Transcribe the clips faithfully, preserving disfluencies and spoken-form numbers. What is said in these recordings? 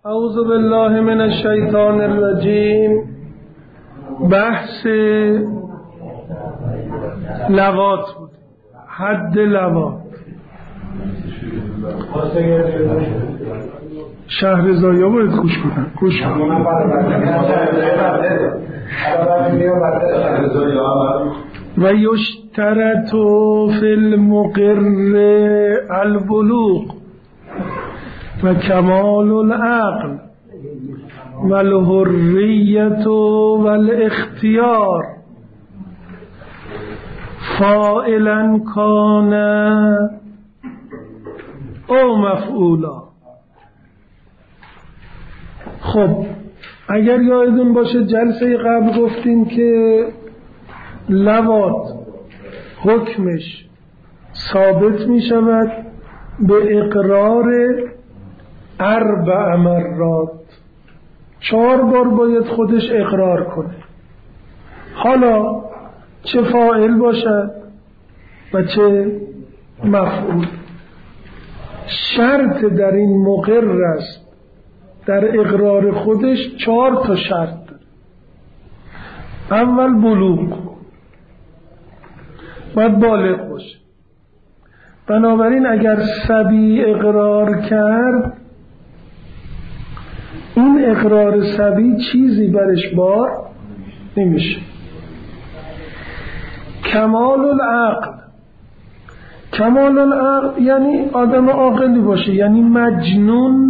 اعوذ بالله من الشیطان الرجیم. بحث لواط بود، حد لواط. شهرزایا باید گوش کنن، گوش کنن. و یشترط فی المقر البلوغ و کمال العقل و الحریت و الاختیار فاعلا کان او مفعولا. خب اگر یادتون باشه جلسه قبل گفتیم که لواط حکمش ثابت می شود به اقرار اربع مرات، چهار بار باید خودش اقرار کنه، حالا چه فاعل باشد و چه مفعول. شرط در این مقر است، در اقرار خودش چهار تا شرط داره. اول بلوغ، باید بالغ باشه. بنابراین اگر صبی اقرار کرد، این اقرار صبی چیزی برش بار نمیشه. کمال العقل، کمال العقل یعنی آدم عاقلی باشه، یعنی مجنون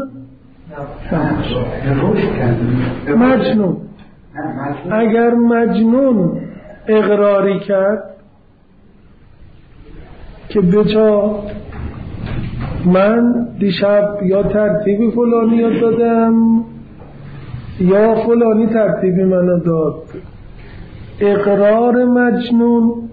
مجنون اگر مجنون اقراری کرد که بجا من دیشب یا ترتیبی فلانی رو دادم یا فلانی ترتیبی منو داد، اقرار مجنون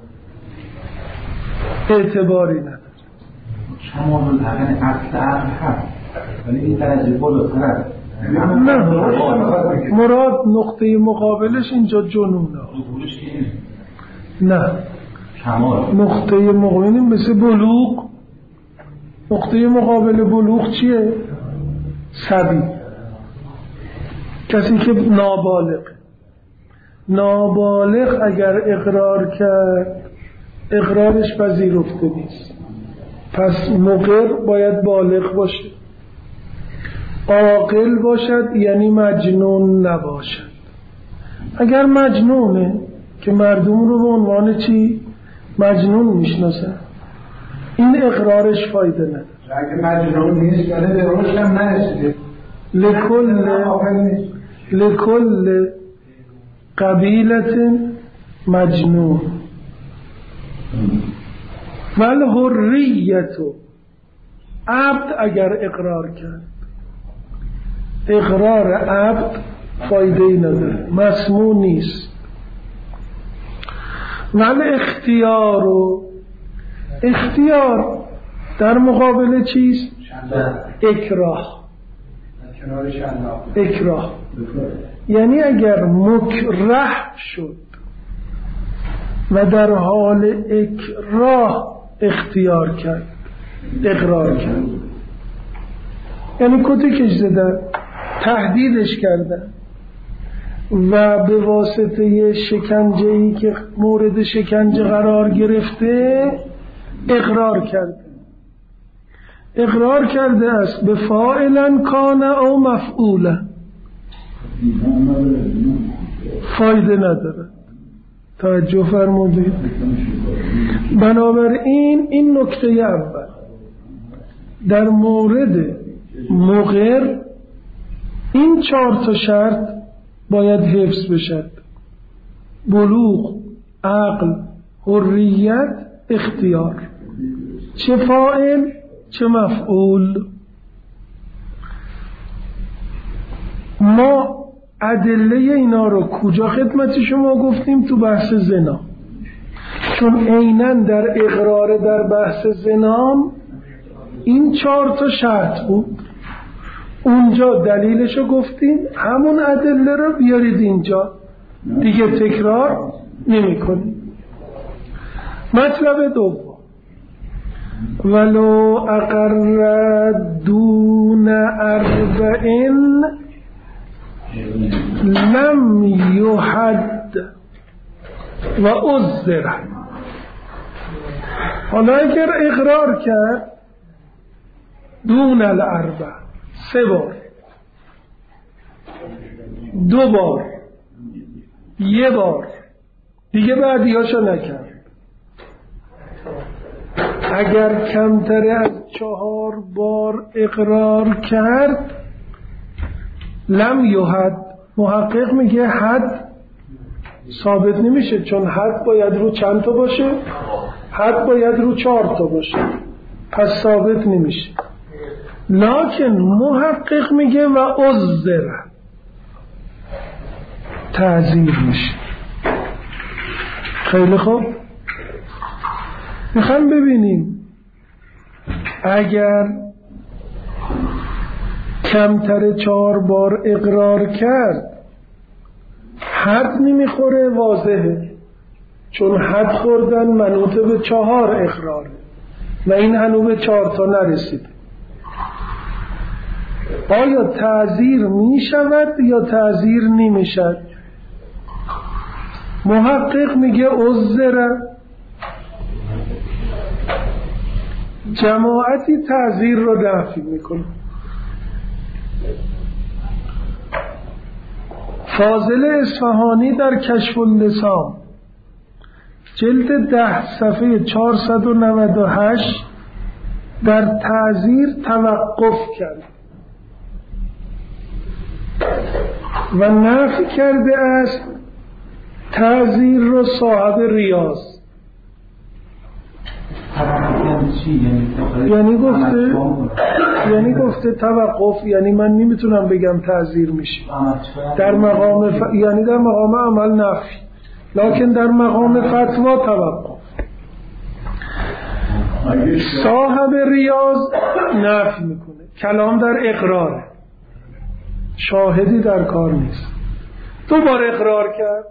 اعتباری نداره. شما الحقن اصل عقل هست ولی این درجه بالاتر است. نه، مراد نقطه مقابلش اینجا جنونه. نه، نقطه مقابل مثل بلوغ. نقطه مقابل بلوغ چیه؟ صبی، کسی که نابالغ. نابالغ اگر اقرار کرد اقرارش پذیرفته نیست، پس مقر باید بالغ باشه، عاقل باشد، یعنی مجنون نباشد. اگر مجنونه که مردم رو به عنوان چی؟ مجنون میشناسن، این اقرارش فایده نداره. اگه مجنون نیست یعنی به روش هم نرسیده. لکل لکل قبیلت مجنون والحریت. عبد اگر اقرار کرد، اقرار عبد فایده نداره، مسموع نیست. ولی اختیار و اختیار در مقابل چیست؟ اکراه. اکراه یعنی اگر مکره شد و در حال اکراه اختیار کرد، اقرار کرد، یعنی کتکش زدن، تهدیدش کردن و به واسطه شکنجه‌ای که مورد شکنجه قرار گرفته اقرار کرده. اقرار کرده است به فاعلا کان او مفعولا، فایده نداره. توجه فرمودید؟ بنابراین این نکته اول در مورد مقر، این چهار تا شرط باید حفظ بشد: بلوغ، عقل، حریت، اختیار. چه فاعل چه مفعول. ما ادله اینا رو کجا خدمت شما گفتیم؟ تو بحث زنا، چون عیناً در اقرار در بحث زنا این چهار تا شرط بود. اونجا دلیلشو گفتیم، همون ادله رو بیارید اینجا، دیگه تکرار نمی کنیم. مطلب دوم، ولو اقر دون اربعین لم یحد و عذر. حالا اگر اقرار کرد دون الاربع، سه بار، دو بار، یه بار، دیگه بعدیاشو نکرد، اگر کمتر از چهار بار اقرار کرد لم یحد، محقق میگه حد ثابت نمیشه، چون حد باید رو چند تا باشه؟ حد باید رو چهار تا باشه، پس ثابت نمیشه. لکن محقق میگه و عذر، تعذیر میشه. خیلی خوب، میخوام ببینیم اگر کمتر چهار بار اقرار کرد حد نمیخوره، واضحه، چون حد خوردن منوط به چهار اقراره و این هنوز به چهار تا نرسیده. آیا تعذیر میشود یا تعذیر نمیشود؟ محقق میگه عذر، جماعتی تعذیر رو نفی میکنه. فاضل اصفهانی در کشف اللسان جلد ده صفحه چهارصد و نود و هشت در تعذیر توقف کرد و نفی کرده است تعذیر رو صاحب ریاض. یعنی گفته یعنی گفته توقف، یعنی من نمیتونم بگم تعذیر میشه در مقام ف... یعنی در مقام عمل نفی، لکن در مقام فتوا توقف. صاحب ریاض نفی میکنه، کلام در اقراره، شاهدی در کار نیست. دو بار اقرار کرد،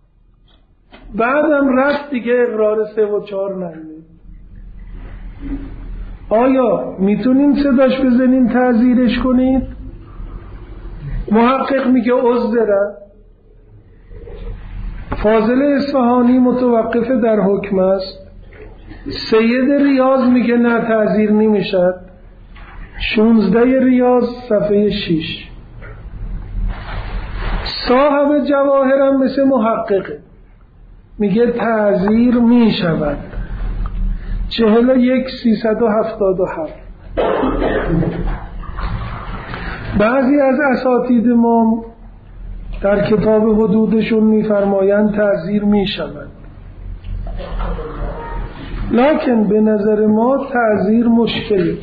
بعدم رفت دیگه اقرار سه و چهار نمیده. آیا میتونین صداش بزنین تعذیرش کنید؟ محقق میگه عذره. فاضل اصفهانی متوقف در حکم است. سید ریاض میگه نه تعذیر نمیشد. شونزده ریاض صفحه شش. صاحب جواهرم مثل محققه، میگه تعذیر میشود. چهل و یک سیصد و هفتاد و هفت. بعضی از اساتید ما در کتاب حدودشون میفرمایند تعذیر میشود، لکن به نظر ما تعذیر مشکله.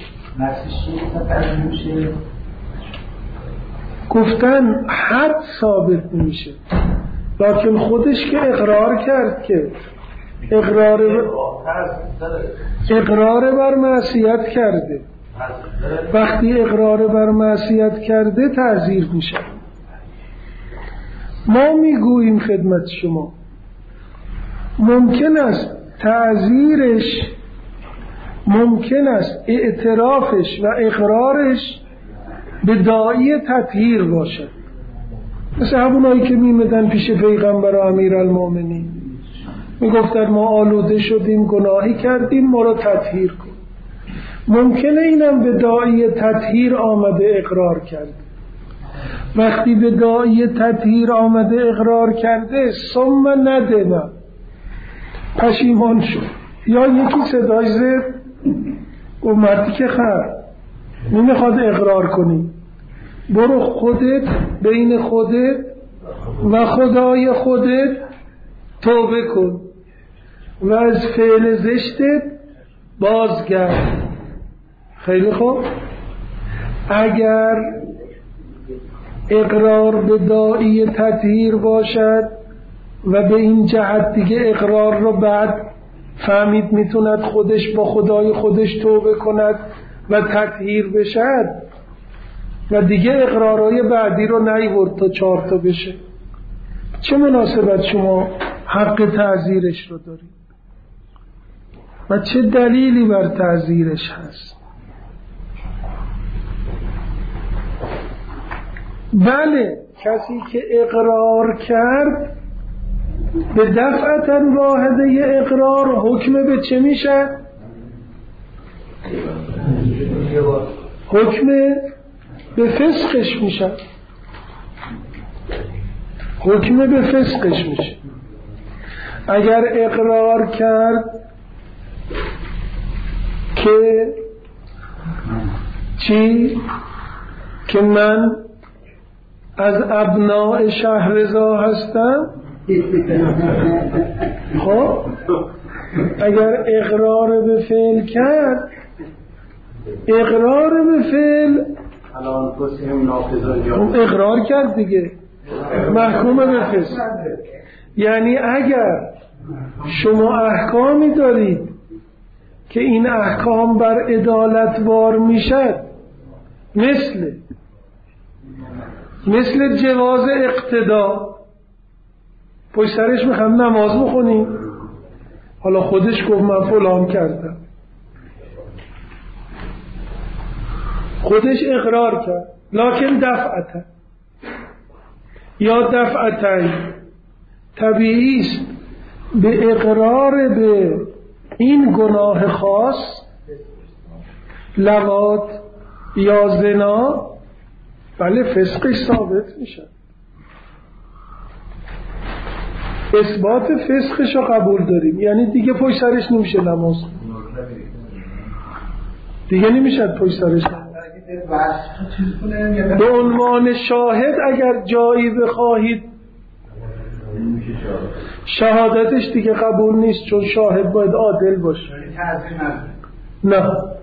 گفتن حد ثابت نمیشه، لکن خودش که اقرار کرد که اقرار اقرار بر معصیت کرده، وقتی اقرار بر معصیت کرده تعذیر میشه. ما میگوییم خدمت شما ممکن است تعذیرش، ممکن است اعترافش و اقرارش به داعی تطهیر باشد، مثل همونایی که میمدن پیش پیغمبر و امیرالمومنین میگفتن ما آلوده شدیم، گناهی کردیم، ما رو تطهیر کن. ممکنه اینم به داعی تطهیر آمده اقرار کرده. وقتی به داعی تطهیر آمده اقرار کرده ثم ندم، پشیمان شد، یا یکی صدای زد و مردی که خر نمیخواد اقرار کنی، برو خودت بین خودت و خدای خودت توبه کن و از فعل زشتت بازگرد. خیلی خوب، اگر اقرار به داعی تطهیر باشد و به این جهت دیگه اقرار رو بعد فهمید میتوند خودش با خدای خودش توبه کند و تطهیر بشد و دیگه اقرارهای بعدی رو نیورد تا چهار تا بشه، چه مناسبت شما حق تعذیرش رو دارید؟ و چه دلیلی بر تعزیرش هست. بله کسی که اقرار کرد به دفعتا واحده اقرار حکم به چه میشه؟ حکم به فسقش میشه، حکم به فسقش میشه. اگر اقرار کرد که چی؟ که من از ابناء شهرزا هستم، خب اگر اقرار به فعل کرد، اقرار به فعل اقرار کرد دیگه، محکوم به فسق. یعنی اگر شما احکامی دارید که این احکام بر عدالت وار میشد، مثل مثل جواز اقتدا، پشت سرش میخوام نماز بخونیم، حالا خودش گفت من فلان کردم، خودش اقرار کرد لکن دفعتا یا دفعتاً، طبیعی است به اقرار به این گناه خاص، لواط یا زنا، بله فسقش ثابت میشه، اثبات فسقش رو قبول داریم. یعنی دیگه پشت سرش نمیشه نماز، دیگه نمیشه پشت سرش. به عنوان شاهد اگر جایی بخواهید شهادتش دیگه قبول نیست، چون شاهد باید عادل باشه. نه،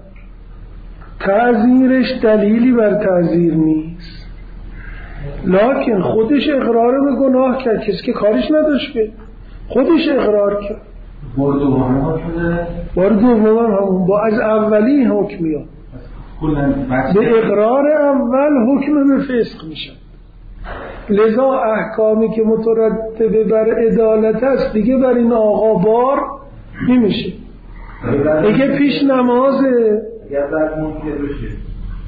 تعزیرش دلیلی بر تعزیر نیست، لکن خودش اقرار به گناه کرد، کسی که کارش نداشت که خودش اقرار کرد. بار دوم هم شده، بار دوم همون با از اولی حکمیات به اقرار اول حکم به فسق میشه. لذا احکامی که مترتبه بر عدالت است دیگه بر این آقا بار نمیشه. دیگه پیش نمازه یا در ممکن بشه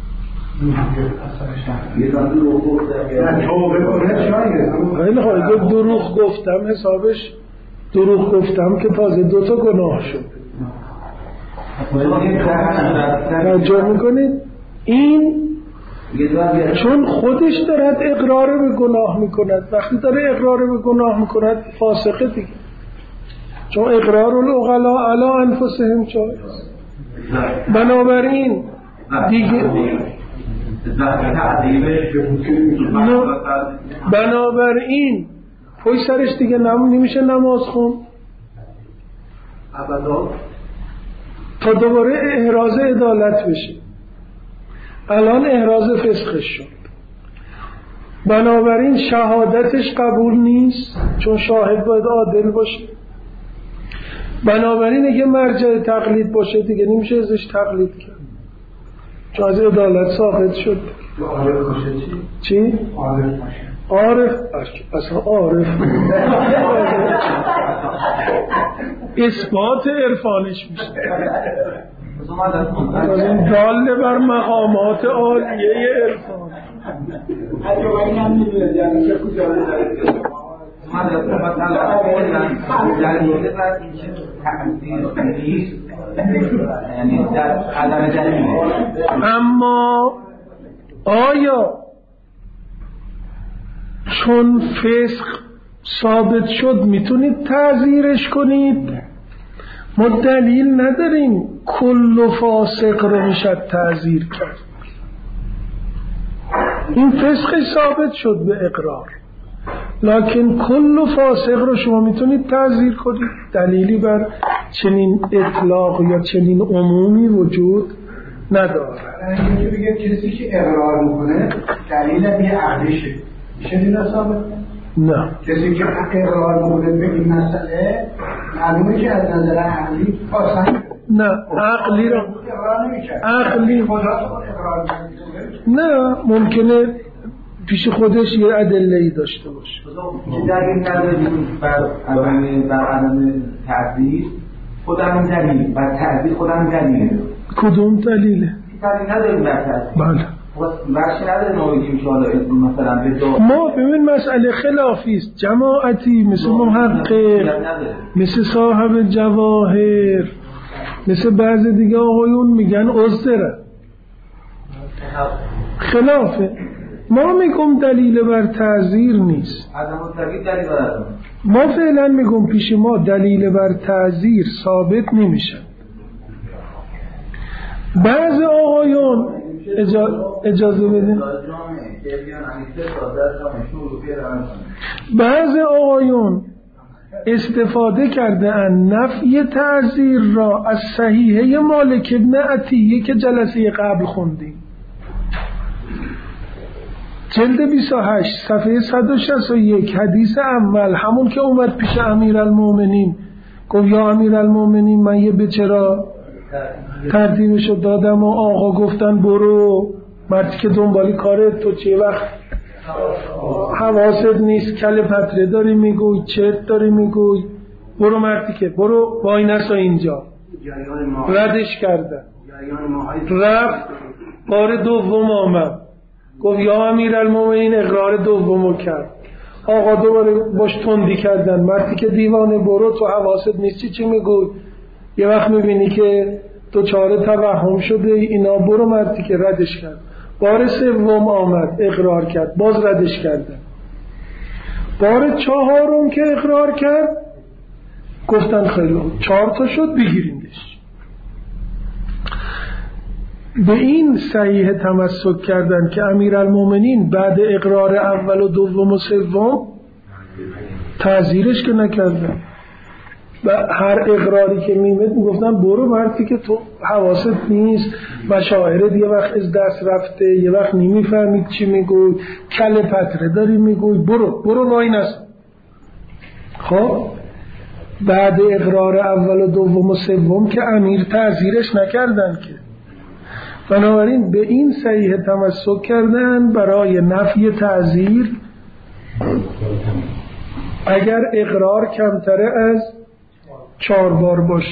خیلی خواهی دروغ گفتم، حسابش دروغ گفتم که تازه دوتا گناه شد. توجه میکنید؟ این چون خودش دارد اقرار به گناه میکند، وقتی داره اقرار به گناه میکند فاسقه دیگه، چون اقرار العقلاء علی انفسهم جایز. بنابراین دیگه بنابراین پشت سرش دیگه نمیشه نماز خون ابدا تا دوباره احراز عدالت بشه. الان احراز فسقش شد، بنابراین شهادتش قبول نیست چون شاهد باید عادل باشه. بنابراین اگه مرجع تقلید باشه دیگه نمیشه ازش تقلید کرد، چون از عدالت ساقط شد. عارف باشه چی؟ چی؟ عارف باشه. عارف اصلا عارف اثبات عرفانش میشه، این داله بر مقامات عالیه عرفان. اما آیا چون فسق ثابت شد میتونید تعزیرش کنید؟ ما دلیل نداریم کل فاسق رو میشه تعزیر کرد. این فسق ثابت شد به اقرار، لکن کل فاسق رو شما میتونید تعزیر کنید. دلیلی بر چنین اطلاق یا چنین عمومی وجود نداره. اینکه بگه کسی که اقرار میکنه دلیل بی عقلیشه میشه دینا ثابت؟ نه، کسی که اقرار میکنه به این مسئله معلومه که از نظر عقلی آسان نه عقلی رو عقلی نه ممکنه پیش خودش یه ادله‌ای داشته باشه. که دلیل نداریم بر عدم بر عدم تعزیر خودم دلیل و تعبیر خودم دلیله. کدوم دلیله؟ دلیل نداریم در تعبیر. بله. ورشی نداره ما بگیم که حالا مثلا به دو ما ببین مسئله خلافی است. جماعتی مثل محقق، مثل صاحب جواهر، مثل بعضی دیگه آقایون میگن عذره، خلافه. ما میگم دلیل بر تعذیر نیست. ما فعلا میگم پیش ما دلیل بر تعذیر ثابت نمیشه. بعض آقایون اجازه, اجازه بدین بعض آقایون استفاده کرده ان نفی تعذیر را از صحیحه مالک ابن عطیه که جلسه قبل خوندیم، جلد بیست و هشت صفحه صد و شصت و یک، حدیث اول، همون که اومد پیش امیرالمومنین گفت یا امیرالمومنین من یه بچرا ترتیبشو دادم و آقا گفتن برو، مردی که دنبالی کارت تو چه وقت حواست نیست، کل پتره داری میگوی، چرت داری میگوی، برو مردی که برو وای نسا اینجا. ردش کردن، رفت بار دوم آمد گفت یا امیرالمومنین، اقرار دومو کرد. آقا دوباره باش تندی کردن، مردی که دیوانه برو تو حواست نیستی چی میگوی، یه وقت میبینی که تو چاره توهم شده اینا، برو. مردی که ردش کرد. بار سوم آمد اقرار کرد، باز ردش کردن. بار چهارم که اقرار کرد گفتن خیلی چهار تا شد بگیریندش. به این صحیح تمسک کردن که امیرالمومنین بعد اقرار اول و دوم و سوم تعذیرش که نکردن، و هر اقراری که میمد میگفتن برو مردی که تو حواست نیست، مشاعرت یه وقت از دست رفته، یه وقت نمیفهمید چی میگوی، کل پتره داری میگوی، برو برو وای نست. خب بعد اقرار اول و دوم و سوم که امیر تعذیرش نکردن که، بنابراین به این صحیح تمسک کردن برای نفی تعذیر اگر اقرار کمتره از چهار بار باشه.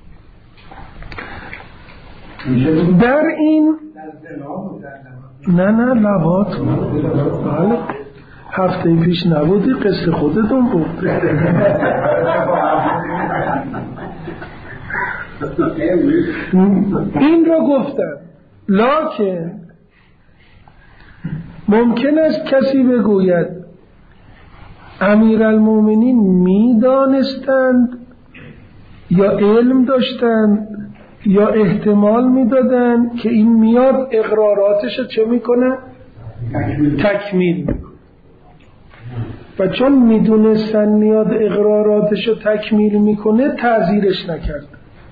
در این نه نه لوات بله هفته پیش نبودی، قصه خودتون بود. این را گفتن. لکن ممکن است کسی بگوید امیرالمومنین میدانستند یا علم داشتند یا احتمال میدادند که این میاد اقراراتش رو چه میکنه؟ تکمیل میکنه، و چون میدونستن میاد اقراراتش رو تکمیل میکنه تعذیرش نکرد.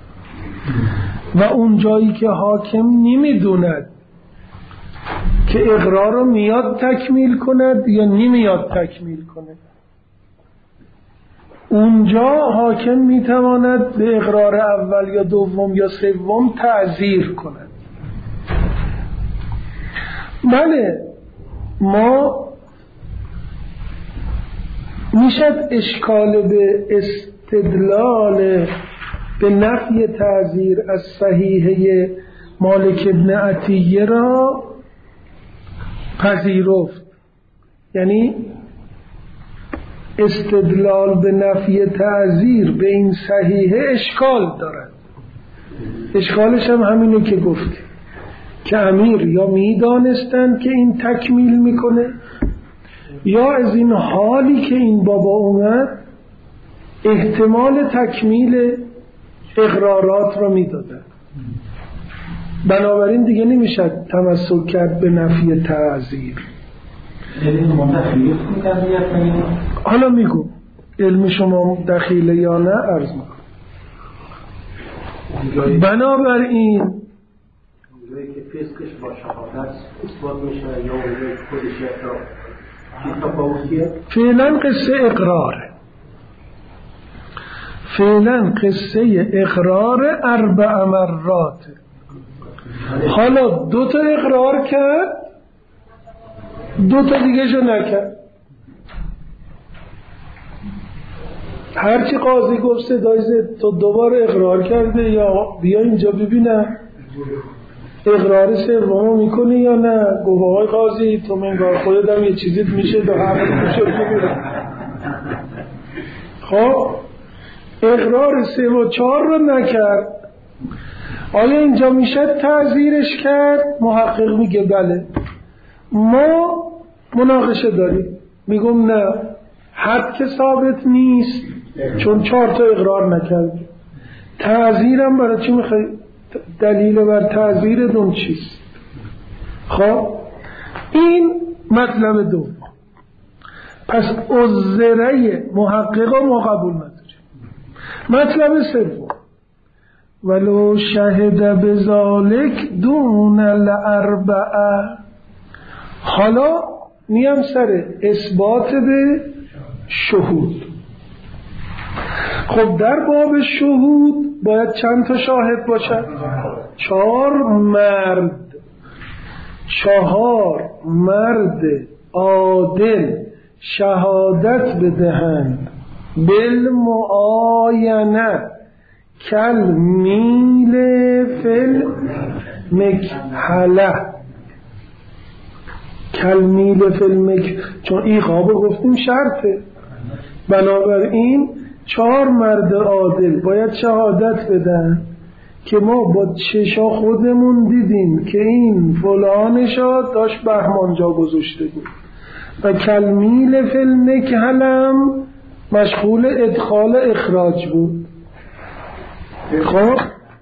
و اون جایی که حاکم نمیدوند که اقرار رو میاد تکمیل کند یا نمیاد تکمیل کنه، اونجا حاکم میتواند به اقرار اول یا دوم یا سوم تعذیر کند. بله ما میشد اشکال به استدلال به نفی تعذیر از صحیحه مالک ابن عطیه را پذیرفت. یعنی استدلال به نفی تعذیر به این صحیحه اشکال دارد. اشکالش هم همینه که گفت که امیر یا میدانستند که این تکمیل میکنه، یا از این حالی که این بابا اومد احتمال تکمیل اقرارات را میدادن. بنابراین دیگه نمیشه تمسک کرد به نفی تعذیر. حالا میگو علم شما دخیله یا نه عرض میکنم. بنابراین اونجایی که فسقش با شهادت اثبات میشه یا اونجایی که خودش اقرار فعلا قصه اقراره، فعلا قصه اقرار اربع مرات. حالا دو تا اقرار کرد، دو تا دیگه شو نکرد. هرچی قاضی گفت صدای زد تو دوباره اقرار کرده یا بیا اینجا ببینم اقرار سومو میکنی یا نه. گفت آقای قاضی تو منگار خودت هم یه چیزیت میشه دو همه میشه بگیرم. خب اقرار سه و چهار رو نکرد. آیا اینجا میشه تعزیرش کرد؟ محقق میگه بله. ما مناقشه داریم، میگم نه حد که ثابت نیست چون چهار تا اقرار نکرد. تعزیرم برای چی میخوای؟ دلیل بر تعزیر دون چیست؟ خب این مطلب دوم. پس عذره محققا ما قبول نداریم. مطلب سوم ولو شهد بذالک دون الاربعه. حالا میم سر اثبات به شهود. خب در باب شهود باید چند تا شاهد باشد؟ چهار مرد، چهار مرد عادل شهادت بدهند بالمعاینه کل میل فل مکحله. کل میل فل مک، چون ایقابه گفتیم شرطه، بنابراین چهار مرد عادل باید شهادت بدن که ما با چشا خودمون دیدیم که این فلانشا داشت بهمان جا گذاشته بود. و کلمیل فیلم که هلم مشغول ادخال اخراج بود. خب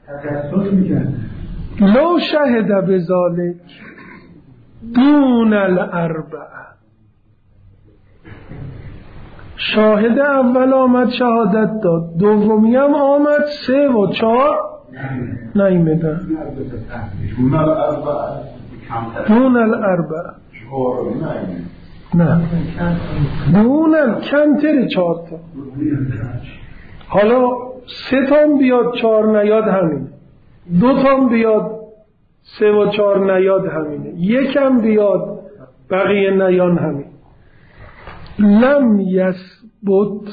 لو شهد بذالک دون الاربعه. شاهد اول آمد شهادت داد، دومی هم آمد سه و چهار نیمدن. دون الاربعه نه دون کمتری چهار تا. حالا سه تام بیاد چهار نیاد همینه، دو تام بیاد سه و چهار نیاد همینه، یکم بیاد بقیه نیان همین. لم یثبت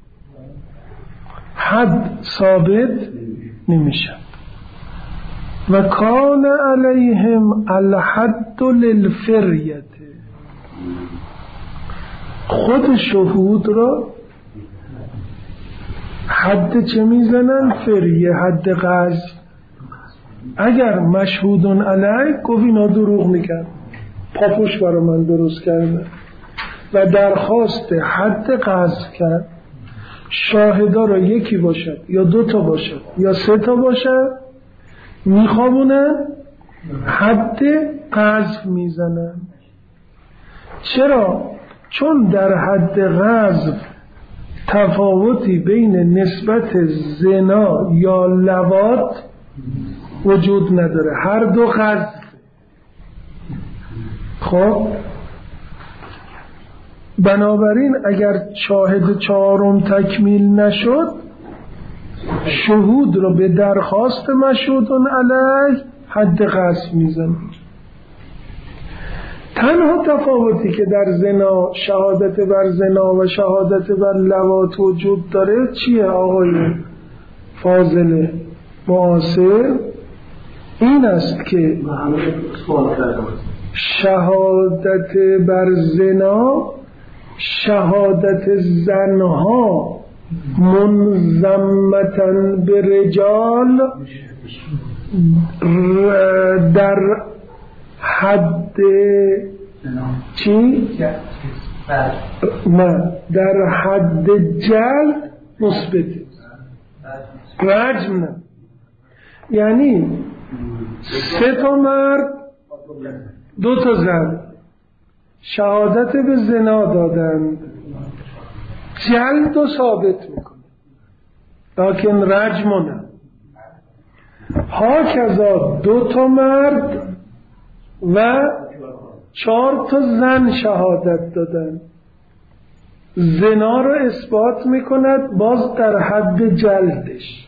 حد ثابت نمیشه. و کان علیهم الحد للفریه. خود شهود را حد چه میزنن؟ فریه، حد قذف. اگر مشهودون علیه گفت اینا دروغ میگن، پاپوش برای من درست کردن و درخواست حد قذف کرد، شاهدا را یکی باشد یا دو تا باشد یا سه تا باشد، میخوابونن حد قذف میزنن. چرا؟ چون در حد قذف تفاوتی بین نسبت زنا یا لواط وجود نداره، هر دو قذف. خب بنابراین اگر شاهد چهارم تکمیل نشد، شهود رو به درخواست مشهودون علیه حد قذف میزنه. تنها تفاوتی که در زنا شهادت بر زنا و شهادت بر لواط وجود داره چیه آقای فاضل معاصر؟ این است که شهادت بر زنا شهادت زنها منضمتاً به رجال در حد چی؟ نه، در حد جلد مثبت، رجم نه. یعنی سه تا مرد دو تا زن شهادت به زنا دادند، جلد رو ثابت میکنه، لیکن رجم نه. ها کذا دو تا مرد و چهار تا زن شهادت دادن، زنا رو اثبات میکند باز در حد جلدش.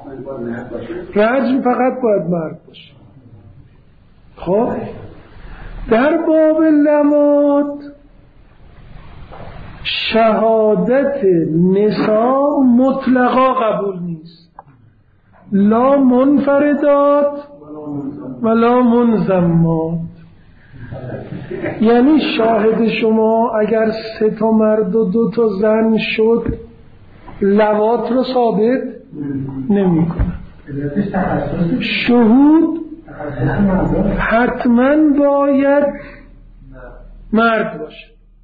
رجم فقط باید مرد باشه. خب در باب لواط شهادت نساء مطلقا قبول نیست، لا منفردات ولا منضمات. یعنی شاهد شما اگر سه تا مرد و دو تا زن شد لواط رو ثابت نمی کنه. شهود حتما باید مرد باشه،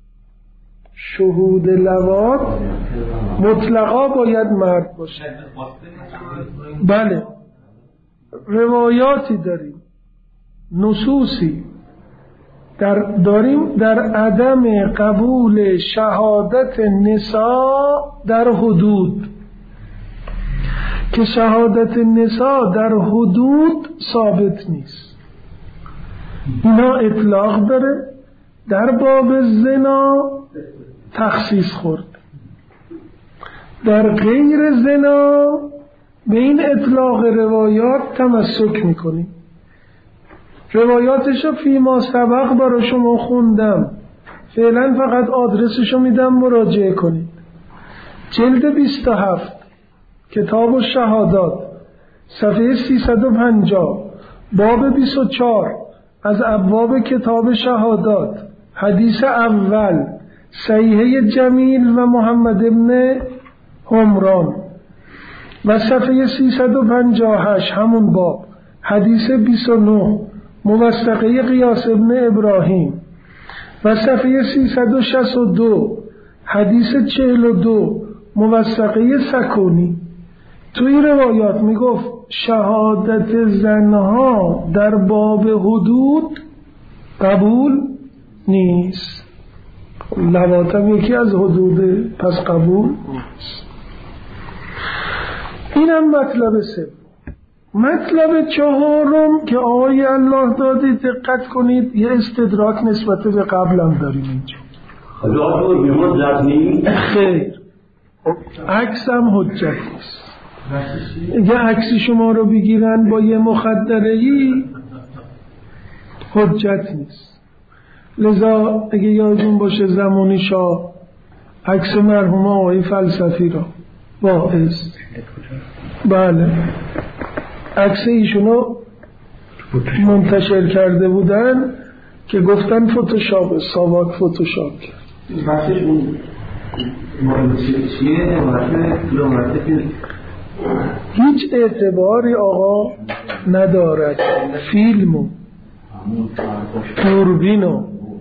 شهود لواط مطلقا باید مرد باشه. بله روایاتی داریم، نصوصی در داریم در عدم قبول شهادت نساء در حدود، که شهادت نساء در حدود ثابت نیست. اینا اطلاق داره، در باب زنا تخصیص خورد، در غیر زنا به این اطلاق روایات تمسک میکنیم. روایاتشو فیما سبق برای شما خوندم، فعلا فقط آدرسشو میدم مراجعه کنید. جلد بیست و هفت کتاب الشهادات صفحه سیصد و پنجاه باب بیست و چهار از ابواب کتاب شهادات، حدیث اول صحیحه جمیل و محمد ابن حمران و صفحه سیصد و پنجاه و هشت همون باب حدیث بیست و نه موثقه قیاس ابن ابراهیم و صفحه سیصد و شصت و دو حدیث چهل و دو موثقه سکونی. تو این روایات میگفت شهادت زنها در باب حدود قبول نیست، لواتم یکی از حدود، پس قبول نیست. اینم مطلب سوم. مطلب چهارم که آقای الله دادی دقت کنید، یه استدراک نسبت به قبلم داریم اینجا. خیر، عکس هم حجت نیست. یه عکسی شما رو بگیرن با یه مخدره‌ای حجت نیست. لذا اگه یادتون باشه زمانی شاه عکس مرحوم آقای فلسفی را واعظ، بله عکس ایشونو منتشر کرده بودن که گفتن فتوشاپ، ساواک فتوشاپ کرد. بحثش اون چیه؟ هیچ اعتباری آقا ندارد. فیلمو دوربینو.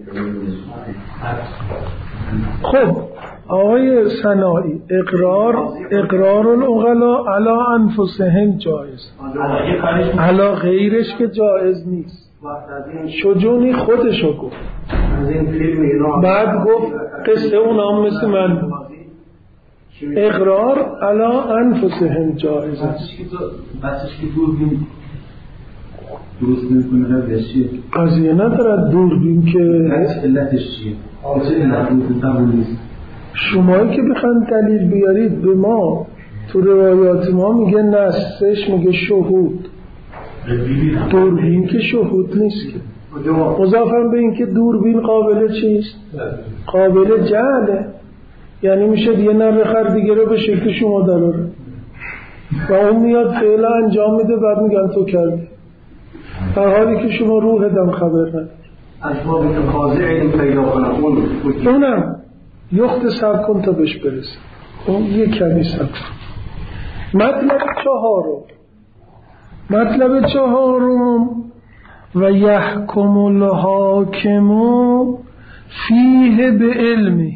خب آقای صناعی، اقرار اقرار العقلا علی انفسهم جایز، علی غیرش که جایز نیست. شجونی خودشو گفت، بعد گفت قصه اونا مثل من بود. اقرار علی انفسهم جایز است. بسش که دوربین درست نمی‌کنه روش چیه؟ قضیه ندارد دوربین که علتش چیه؟ آنچه ندوربین قبول نیست. شمایی که بخواید دلیل بیارید به ما، تو روایات ما میگه نصش میگه شهود، دوربین که شهود نیست که. مضافاً به این که دوربین قابل چیست؟ قابل جعله، یعنی میشه یه نر خر دیگه رو به شکل شما داره و اون میاد فعلا انجام میده، بعد میگن تو کردی، در حالی که شما روح دم خبر نداری. اسباب تقاضی علم پیدا کنم اونم یخت سب کن تا بهش برسه، اون یه کمی سب. مطلب چهارم مطلب چهارم و یحکم الحاکم فیه به علمه.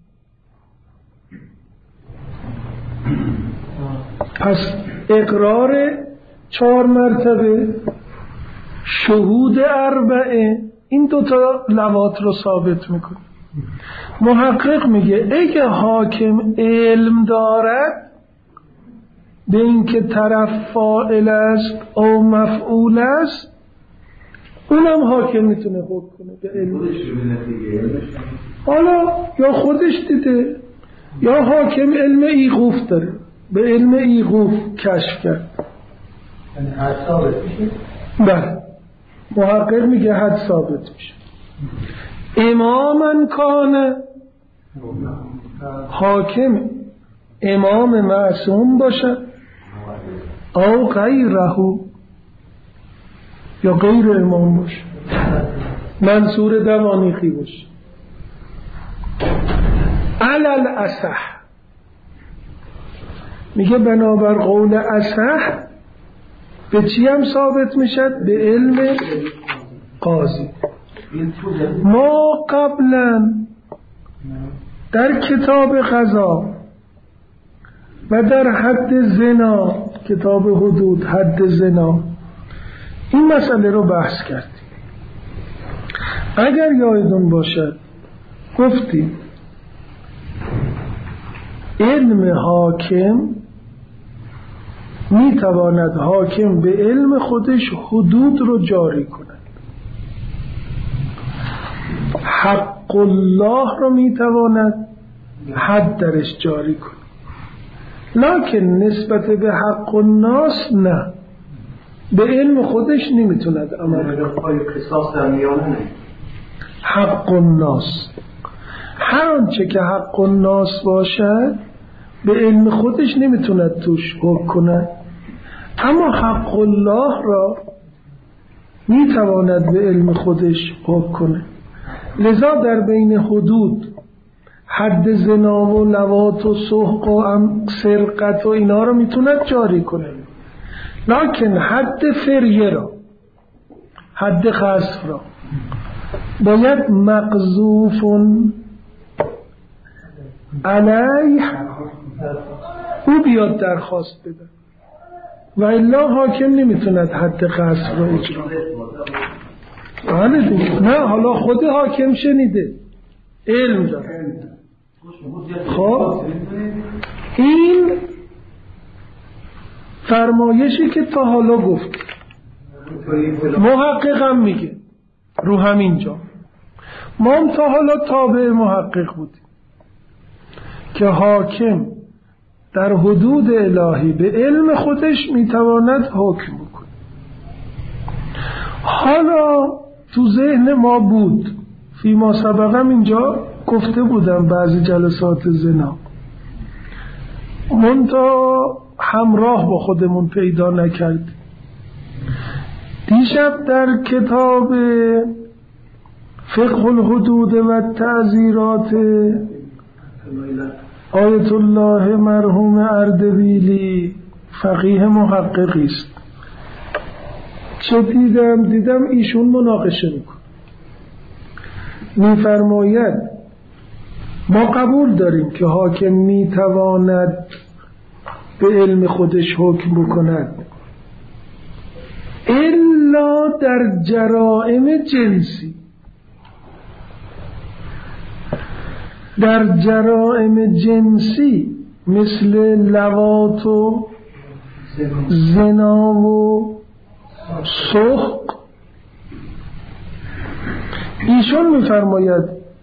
پس اقرار چهار مرتبه، شهود اربعه، این دوتا لوات رو ثابت میکنه. محقق میگه اگه حاکم علم دارد به این که طرف فاعل است او مفعول است، اونم حاکم میتونه حکم کنه به علم. حالا یا خودش دیده یا حاکم علم ایقوف داره، به علم ایقوف کشف کرد. یعنی حد ثابت میشه؟ بله، محقق میگه حد ثابت میشه. امامن کانه حاکم امام معصوم باشد او غیره یا غیر امام باشه، منصور دوانیخی باشه. علل اصح میگه بنابر قول اصح به چی هم ثابت میشد؟ به علم قاضی. ما قبلا در کتاب قضا و در حد زنا، کتاب حدود حد زنا، این مسئله رو بحث کردیم. اگر یادتون باشد گفتیم علم حاکم میتواند حاکم به علم خودش حدود رو جاری کند، حق الله رو میتواند حد درش جاری کند، لکن نسبت به حق الناس نه، به علم خودش نمیتوند عمل کنه. قصاص در میانه نه. حق الناس، هر آنچه که حق الناس باشد به علم خودش نمیتوند توش حکم کند، اما حق الله را میتواند به علم خودش حکم کنه. لذا در بین حدود حد زنا و لواط و سحق و سرقت و اینا رو میتوند جاری کنه، لکن حد فریه را، حد خسف را باید مقذوف علیه او بیاد درخواست بده، و الا حاکم نمیتوند حد قصر رو اجرا کنه. نه حالا خود حاکم شنیده، علم داره. خب این فرمایشی که تا حالا گفت محققم میگه رو همین جا، ما هم تا حالا تابع محقق بودیم که حاکم در حدود الهی به علم خودش میتواند حکم بکنه. حالا تو ذهن ما بود، فی ما سبقم اینجا گفته بودم بعضی جلسات زنا، منتها همراه با خودمون پیدا نکرد. دیشب در کتاب فقه الحدود و تعزیرات آیت الله مرحوم اردبیلی، فقیه محققی است، چه دیدم دیدم ایشون مناقشه میکن، میفرماید ما قبول داریم که حاکم میتواند به علم خودش حکم بکند، الا در جرائم جنسی. در جرائم جنسی مثل لواط و زنا و سحق، ایشون میفرماید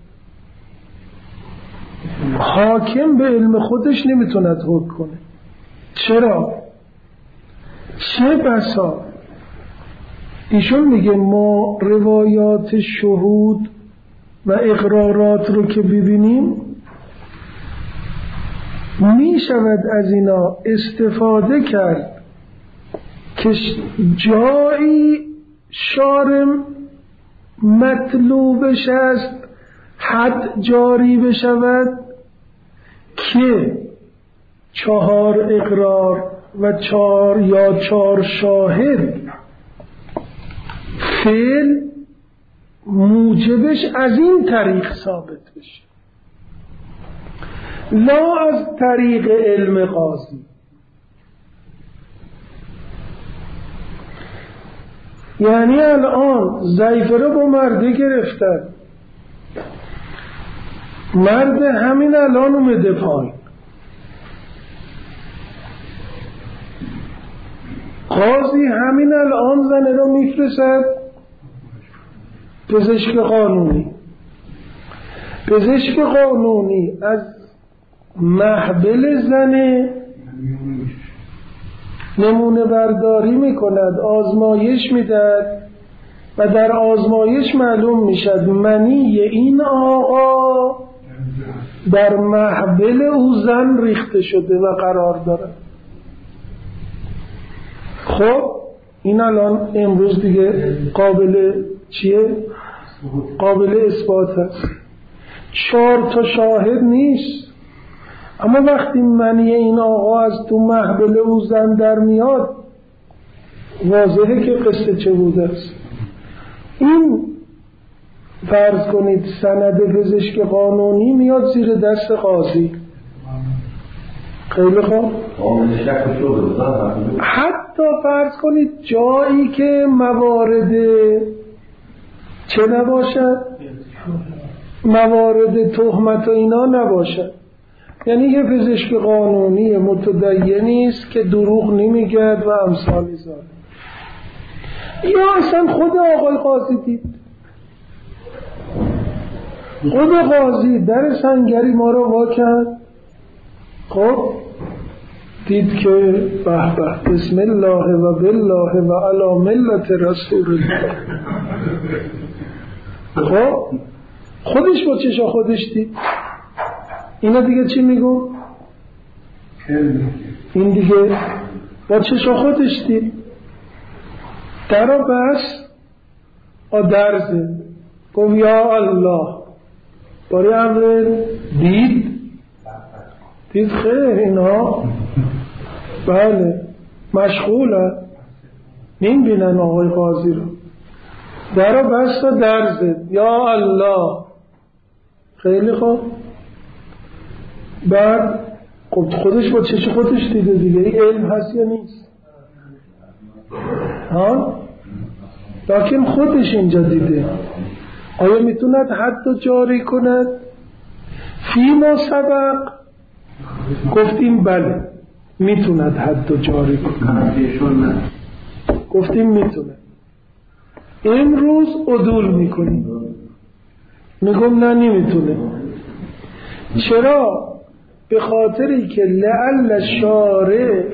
حاکم به علم خودش نمیتوند حکم کنه. چرا؟ چه بسا ایشون میگه ما روایات شهود و اقرارات رو که ببینیم میشود از اینا استفاده کرد که جایی شارم مطلوبش است حد جاری بشود که چهار اقرار و چهار یا چهار شاهد فعل موجبش از این طریق ثابت بشه، لا از طریق علم قاضی. یعنی الان ضعیفه رو با مرده گرفتن، مرد همین الان اومده پایین، قاضی همین الان زنه رو میفرستد پزشک قانونی، پزشک قانونی از محبل زنه نمونه برداری میکند، آزمایش میدهد و در آزمایش معلوم میشد منی این آقا در محول او زن ریخته شده و قرار داره. خب این الان امروز دیگه قابل چیه؟ قابل اثبات هست. چهار تا شاهد نیست، اما وقتی منی این آقا از تو محول او زن در میاد واضحه که قصه چه بوده است. این فرض کنید سند پزشک قانونی میاد زیر دست قاضی، خیلی خوب، حتی فرض کنید جایی که موارد چه نباشد، موارد تهمت و اینا نباشد، یعنی یه پزشک قانونی متدینی است که دروغ نمیگه و امثال ذالک، یا اصلا خود آقای قاضی دید، خود قاضی در سنگری ما رو وا کرد، خب دید که به به بسم الله و بالله و علی ملت رسول الله، خب خودش با چشا خودش دید. اینا دیگه چی میگو؟ این دیگه با چشا خودش دید، درا بس آدرزه گفت یا الله، باری امر دید دید خیر اینا بله مشغوله نیم بینن آقای قاضی رو، درا بس آدرزه یا الله. خیلی خوب، بعد خودش با چش خودش دیده دیگه، این علم هست یا نیست؟ ها؟ لیکن خودش اینجا دیده، آیا میتوند حد جاری کند؟ فی ما سبق گفتیم بله میتوند حد جاری کند، گفتیم میتوند. امروز عدول میکنیم، میگم نه نمیتونه. چرا؟ به خاطری که لعل شارع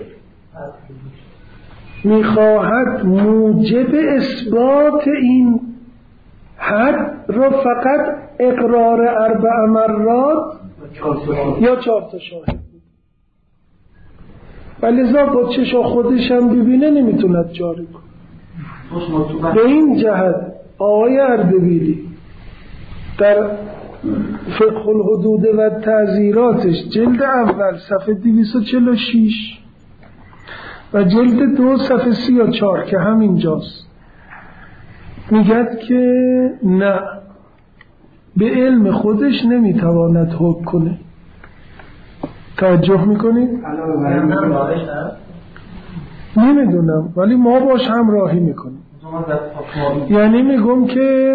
میخواهد موجب اثبات این حد را فقط اقرار اربع مرات یا چهار تا شاهد بود، ولذا با چشا خودش هم ببینه نمیتوند جاری کنه. به این جهت آقای اردبیلی در فقه الحدود و تعزیراتش جلد اول صفحه دویست و چهل و شش و جلد دو صفحه سی و چهار که همین جاست میگد که نه، به علم خودش نمیتواند حکم کنه. توجه میکنید؟ نمیدونم ولی ما باش همراهی میکنیم. یعنی میگم که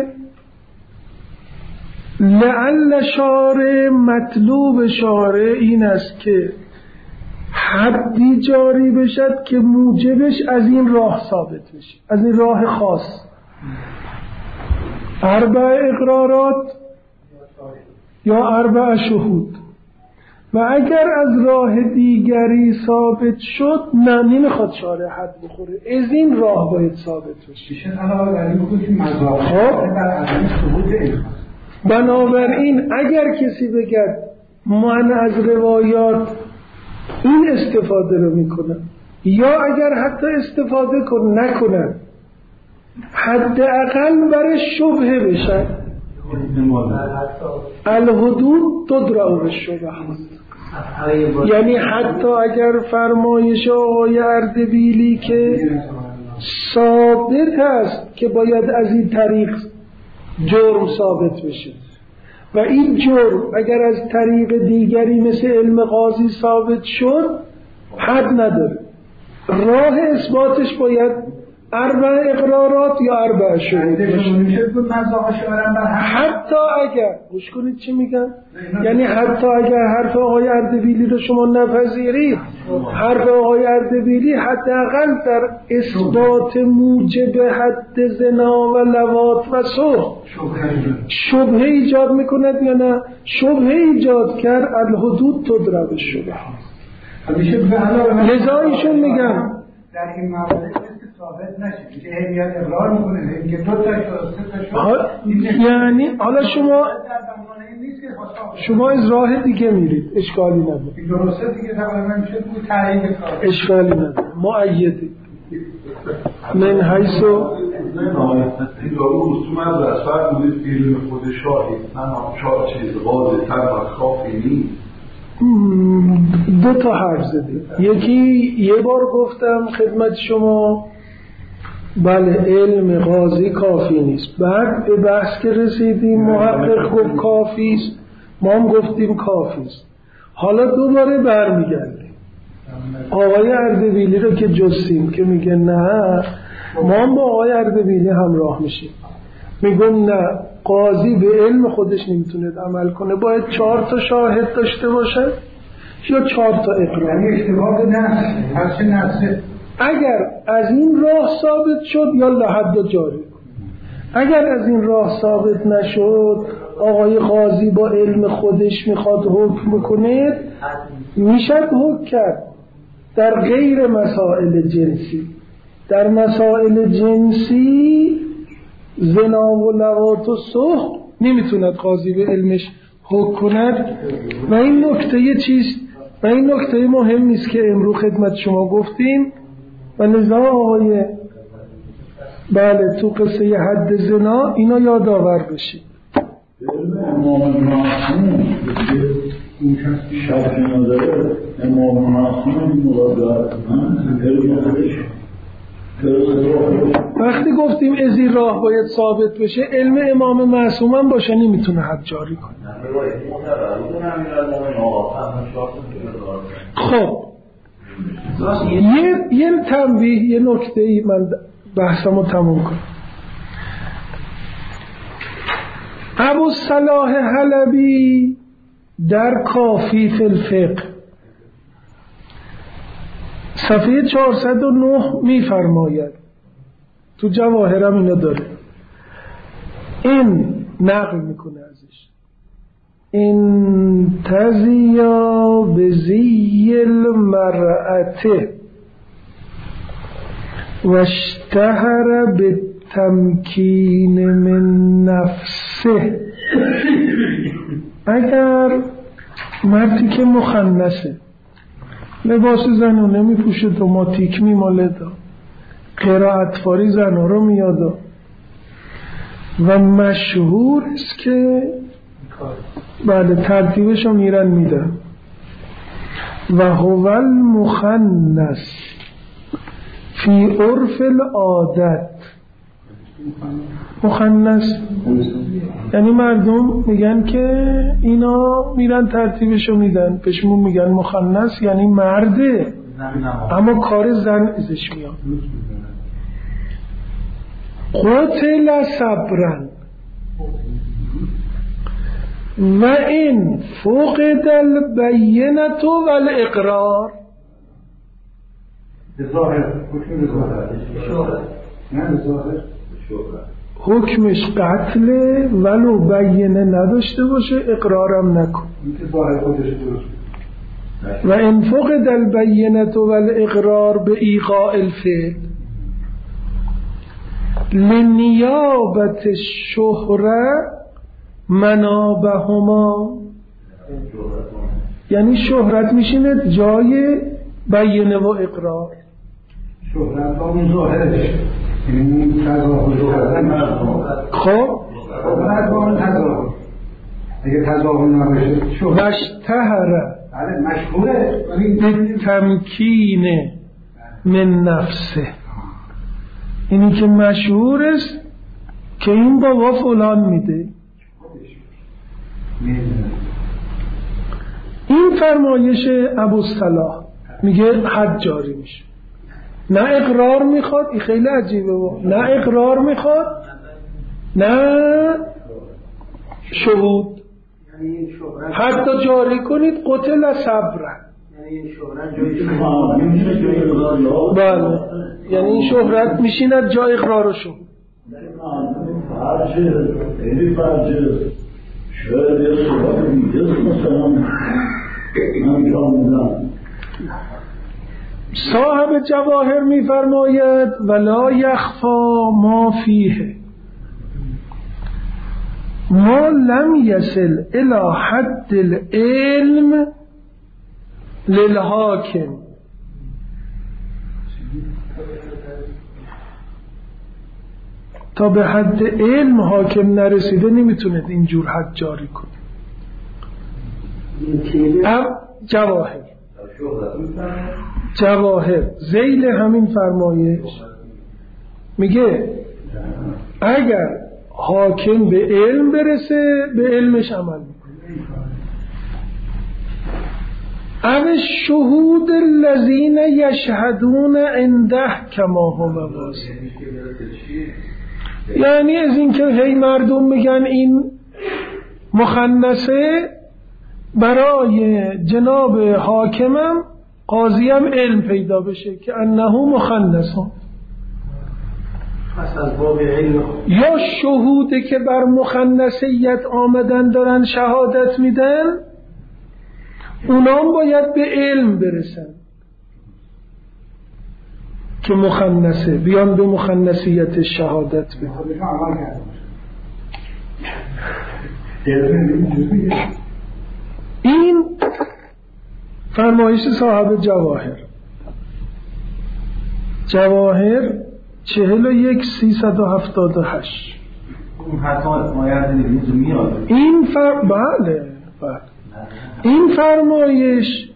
لعل شارع، مطلوب شارع این است که حدی جاری بشد که موجبش از این راه ثابت بشه، از این راه خاص، اربع اقرارات یا اربع شهود. و اگر از راه دیگری ثابت شد نه نمیخواد شارع حد بخوره، از این راه باید ثابت بشه. بنابراین اگر کسی بگه من از روایات این استفاده رو میکنم، یا اگر حتی استفاده کن نکنن، حداقل برای شبهه بشن. الحدود تدرع بالشبهات، یعنی حتی اگر فرمایش آقای اردبیلی که ثابت است که باید از این طریق جرم ثابت بشه و این جرم اگر از طریق دیگری مثل علم قاضی ثابت شد حد نداره، راه اثباتش باید اربع اقرارات یا اربع شهود باشه. حتی اگر گوش کنید چی میگن، یعنی حتی اگر حرف آقای اردبیلی رو شما نپذیرید، حرف آقای اردبیلی حداقل در اثبات موجب حد زنا و لواط و سوء شبهه ایجاد میکند یا نه؟ شبهه ایجاد کرد، الحدود تدرع بالشبهات. لذا ایشون میگن در این موارد ثابت نشه که همیت اقرار میکنه، میگه دو تا سه تا، یعنی حالا شما شما از راه دیگه میرید، اشکالی نداره. درسته دیگه تقریبا میشه تو تعیین کار. اشکالی نداره. مؤیده من حیث این دارو رسوم از رسول بودید که علم خود شاهد نه شاهد چیز واضح تر و کافی نیست. دو تا حرف زدید. یکی یه بار گفتم خدمت شما بله علم قاضی کافی نیست، بعد به بحث که رسیدیم محقق گفت کافی است، ما هم گفتیم کافی است. حالا دوباره برمیگردیم آقای اردبیلی رو که جستیم که میگه نه، ما هم با آقای اردبیلی همراه میشیم، میگم نه قاضی به علم خودش نمیتونه عمل کنه، باید چهار تا شاهد داشته باشه یا چهار تا اقرار. یعنی اشتباه نفس هر چه نفسه. اگر از این راه ثابت شد یا لحد جاری کن، اگر از این راه ثابت نشد آقای قاضی با علم خودش میخواد حکم کنه، میشه حکم کرد در غیر مسائل جنسی. در مسائل جنسی زنا و لواط و سحق نمیتوند قاضی به علمش حکم کند. و این نکته یه چیز و این نکته مهم است که امروز خدمت شما گفتیم و لذا آقای بله تو قصه حد زنا اینا یادآور بشید. علم امام معصوم که شرط نداره، امام معصوم مراد من علم خودش وقتی گفتیم از این راه باید ثابت بشه، علم امام معصوم هم باشه نمیتونه حد جاری کنه. خب یه یه تنبیه، یه نکته ای من بحثمو تموم کنم. ابوالصلاح حلبی در کافی فی الفقه صفحه چهارصد و نه میفرماید، تو جواهرم اینو داره، این نقل میکنه ازش، این تزیا بزی المرأته و اشتهر به تمکین من نفسه. اگر مردی که مخنثه لباس زنونه میپوشه، دوماتیک میماله، قرائتواری زنها رو میادا و مشهور است که بعد ترتیبش رو میرن میدن و هو المخنث فی عرف العادت. مخنث یعنی مردم میگن که اینا میرن ترتیبشو میدن، بهشون میگن مخنث یعنی مرده اما کار زن ازش میاد. قتل صبرن و این فقد البینة و الاقرار. حکمش قتل ولو بینه نداشته باشه، اقرارم نکن. و ان فقد البینة و الاقرار به ایقاع الفعل لنیابت الشهره منابهما، یعنی شهرت میشینه جای بینه و اقرار. شهرت با اون ظاهرش این تظاهر شهرت خب شهرت با اون تظاهر اگه تظاهر نباشه شهرت اشتهره مشهوره به تمکین من نفسه، اینی که مشهور است که این بابا فلان میده. این فرمایش ابوالصلاح میگه حد جاری میشه. نه اقرار میخواد، این خیلی عجیبه با. نه اقرار میخواد نه شهود. حتی جاری کنید قتل صبرن، بله یعنی این شهرت میشیند جای اقرار و شهود. شاید یه صحبت دیگه مثلا انجام میدم. صاحب جواهر میفرماید ولا یخفا ما فیه ما لم یصل الی حد العلم للحاکم. تا به حد علم حاکم نرسیده نمیتونه اینجور حد جاری کنه. جواهر جواهر ذیل همین فرمایش میگه اگر حاکم به علم برسه به علمش عمل میکنه. او شهود الذین یشهدون عنده کما هم واضح. یعنی از این که هی مردم میگن این مخنثه، برای جناب حاکمم قاضیم علم پیدا بشه که انه مخنثون. یا شهوده که بر مخنثیت آمدن دارن شهادت میدن، اونام باید به علم برسن که مخنثه، بیان به مخنثیت شهادت بدن. این فرمایش صاحب جواهر. جواهر چهل و یک سیصد و هفتاد و هشت. این فر... بله بله این فرمایش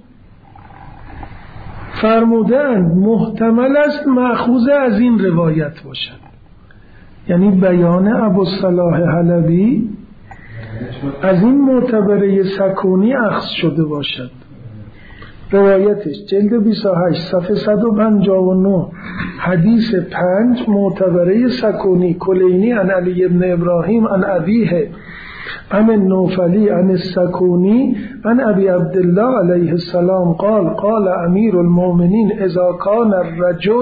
فرمودند محتمل است مأخوذ از این روایت باشد، یعنی بیان ابوالصلاح حلبی از این معتبره سکونی اخذ شده باشد. روایتش جلد بیست و هشت صفحه صد و پنجاه و نه حدیث پنج، معتبره سکونی کلینی عن علی ابن ابراهیم عن ابیه عن النوفلی عن السکونی عن ابی عبدالله علیه السلام قال قال امیر المؤمنین اذا کان الرجل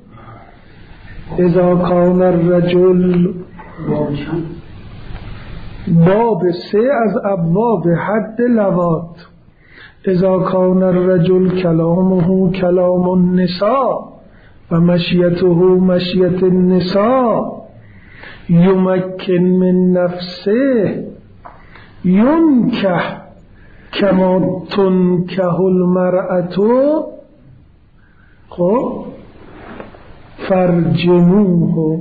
اذا کان الرجل باب سه از ابواب حد لوات. اذا کان الرجل کلامه کلام النساء و مشیته مشیت النساء یمکن من نفسه ینکه کما تنکه المرأة خب فرجموه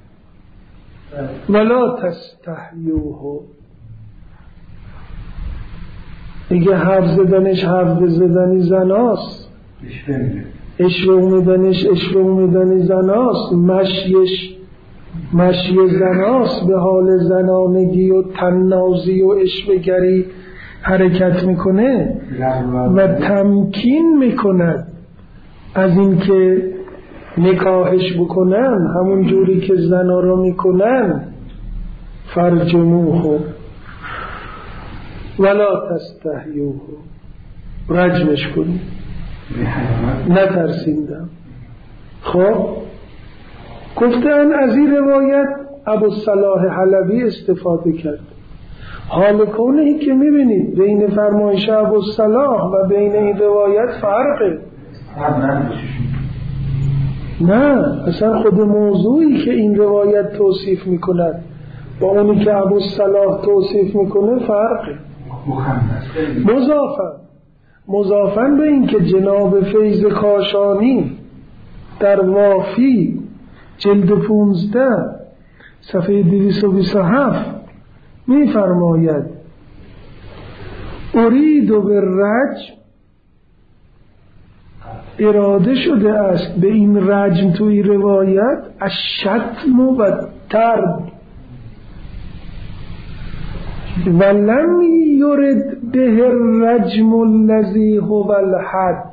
ولا تستحیوه. دیگه حرف زدنش حرف زدنی زناست، اشرو میدنش اشرو میدنی زناست، مشیش مشی زناست، به حال زنانگی و تنازی و اشوه‌گری حرکت میکنه و تمکین میکند از این که نکاحش بکنن همون جوری که زنا را میکنن. فرجموه ولا تستحیوه، رجمش کنید، نترسیندم. خب گفتن از این روایت ابوالصلاح حلبی استفاده کرد. حال کونه که میبینید بین فرمایش ابوالصلاح و بین این روایت فرقه. نه اصلا خود موضوعی که این روایت توصیف میکند با اونی که ابوالصلاح توصیف میکنه فرقه. مضافن مضافن به این که جناب فیض کاشانی در وافی جلد پونزده صفحه دویست و بیست و هفت می فرماید ارید و به رجم، اراده شده است به این رجم توی روایت الشتم و ترد ولم یرد به الرجم الذی هو الحد.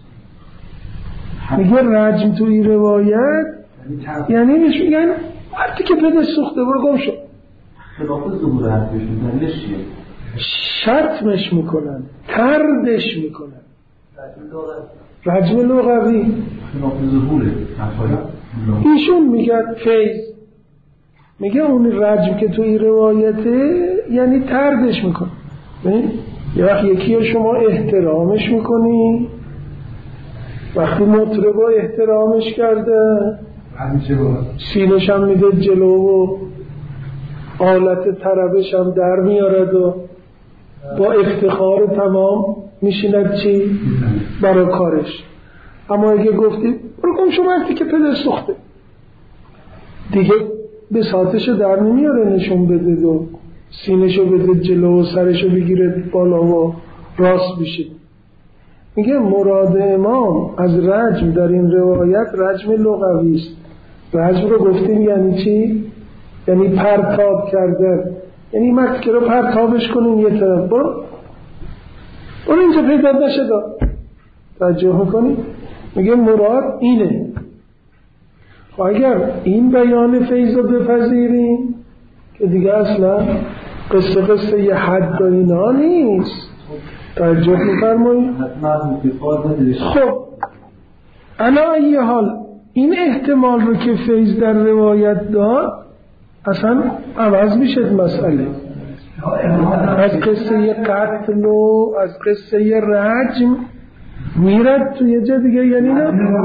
میگه رجم توی روایت یعنی میشه یعنی وقتی که بده سوخته برو گم شد، خلاف ظهور حدش میکنن، شتمش میکنن، تردش میکنن. رجم لغوی خلاف ظهوره. ایشون میگه فیض میگه اون رجم که توی روایته یعنی تردش میکنه. یه وقت یکی شما احترامش میکنی، وقتی مطربا احترامش کرده سینش هم میده جلو و آلت طربش هم در میارد و با افتخار تمام میشیند چی؟ برای کارش. اما اگه گفتی برو گم شو وقتی که پدر سوخته دیگه به ساعتشو در نمیاره نشون بده و سینشو بده جلو و سرشو بگیره بالا و راست بشه. میگه مراد امام از رجم در این روایت رجم لغوی است. رجم رو گفتیم یعنی چی؟ یعنی پرتاب کردن، یعنی مکه رو پرتابش کنیم یه طرف، برو برو اینجا پیدا نشه دا. توجه میکنی؟ میگه مراد اینه. خب اگر این بیان فیض رو بپذیریم که دیگه اصلا قصه قصه یه حد و اینا نیست. توجه میفرمایید؟ خب علا ای حال این احتمال رو که فیض در روایت داد اصلا عوض میشه مسئله. از قصه قتل و از قصه رجم میرد تو یه جا دیگه، یعنی نه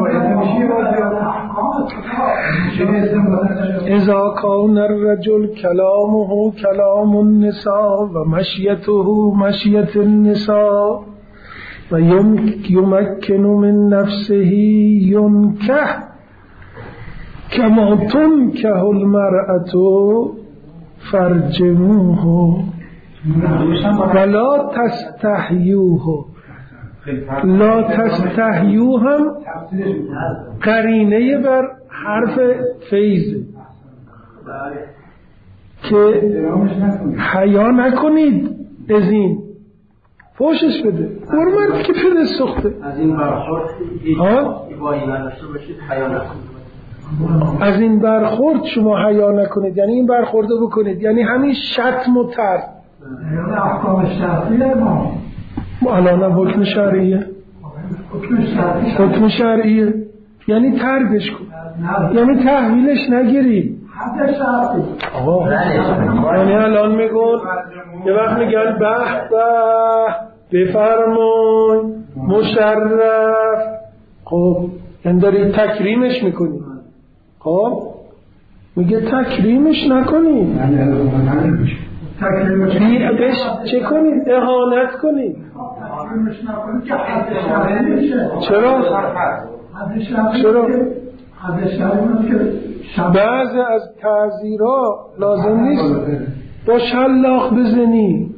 اذا کان الرجل کلامه کلام النساء و مشیته مشیت النساء و یمکن من نفسه ینکه کما تنکه المرأة فرجموه ولا تستحیوه. لا تستحیو هم قرینه بر حرف فیض که حیا نکنید از این فوشش بده برمند که پدر سخته از این برخورد ایبایی نداشته باشید حیا نکنید. از این برخورد شما حیا نکنید یعنی این برخورد رو بکنید، یعنی همین شتم و ترد یعنی احکام شرعیه ما الان حکم شرعیه حکم شرعیه یعنی تردش کن، یعنی تحویلش نگیری. حد شرعی آقا یعنی الان میگن یه وقت میگن به به بفرمای مشرف، خب این داری تکریمش میکنی. خب میگه تکریمش نکنی، تکریمش چه کنید؟ اهانت کنید. چرا؟ چرا؟ بعض از تعزیرها لازم نیست با شلاق بزنی،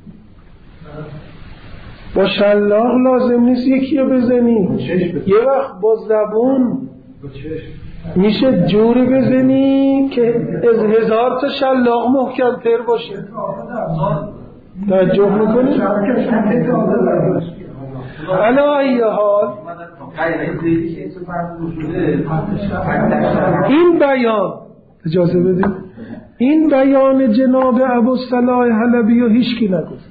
با شلاق لازم نیست یکی رو بزنی، یه وقت با زبون میشه جوری بزنی که از هزار تا شلاق محکم تر باشه. توجه میکنی؟ علا ای حال این بیان اجازه بدید این بیان جناب ابوالصلاح حلبی رو هیچ کی نگفت.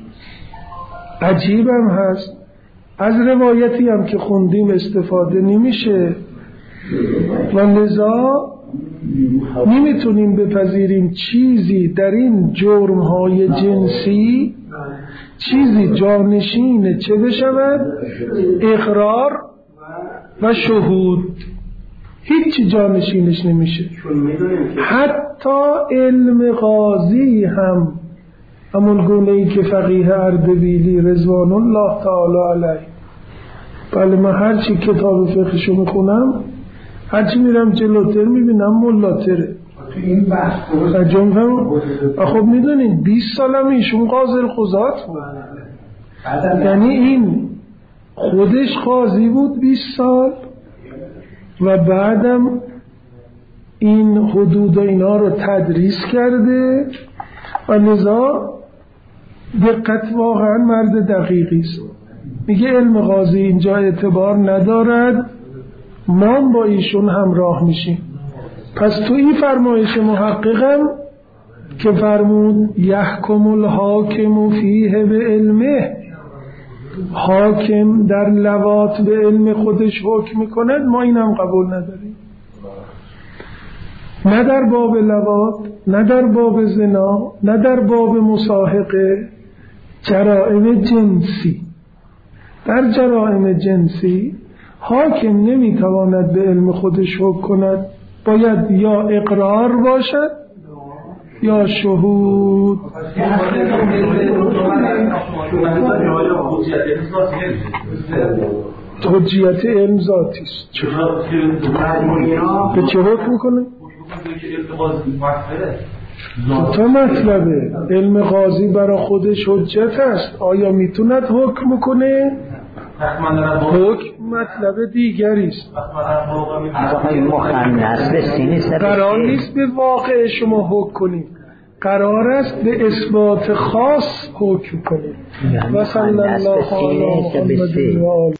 عجیبم هست از روایتی هم که خوندیم استفاده نمیشه و لذا نمیتونیم بپذیریم چیزی در این جرم‌های جنسی چیزی جانشین چه بشود؟ اقرار و شهود. هیچ جانشینش نمیشه. حتی علم قاضی هم همون گونه‌ای که فقیه اردبیلی رضوان الله تعالی علیه، بله من هرچی کتاب فقهشو میخونم هرچی میرم جلوتر میبینم ملاتره. تو این بحث خب میدونید بیست سالم ایشون قاضی القضات بود، یعنی این خودش قاضی بود بیست سال و بعدم این حدود اینا رو تدریس کرده و لذا دقت واقعا مرد دقیقی است. میگه علم قاضی اینجا اعتبار ندارد، ما با ایشون همراه میشیم. پس تو این فرمایش محققم که فرمود یحکم الحاکم فیه به علمه، حاکم در لواط به علم خودش حکم میکند، ما اینم قبول نداریم. نه در باب لواط، نه در باب زنا، نه در باب مصاحقه، جرائم جنسی. در جرائم جنسی حاکم نمیتواند به علم خودش حکم کند، باید یا اقرار باشد یا شهود. حجیت علم ذاتی است. به چه حکم میکنه؟ تا مطلبه علم قاضی برای خودش حجت است. آیا میتوند حکم کنه؟ حکم مطلب دیگری است. قرار نیست به واقع شما حکم کنید، قرار است به اثبات خاص حکم کنید. و صلی الله علی محمد و آله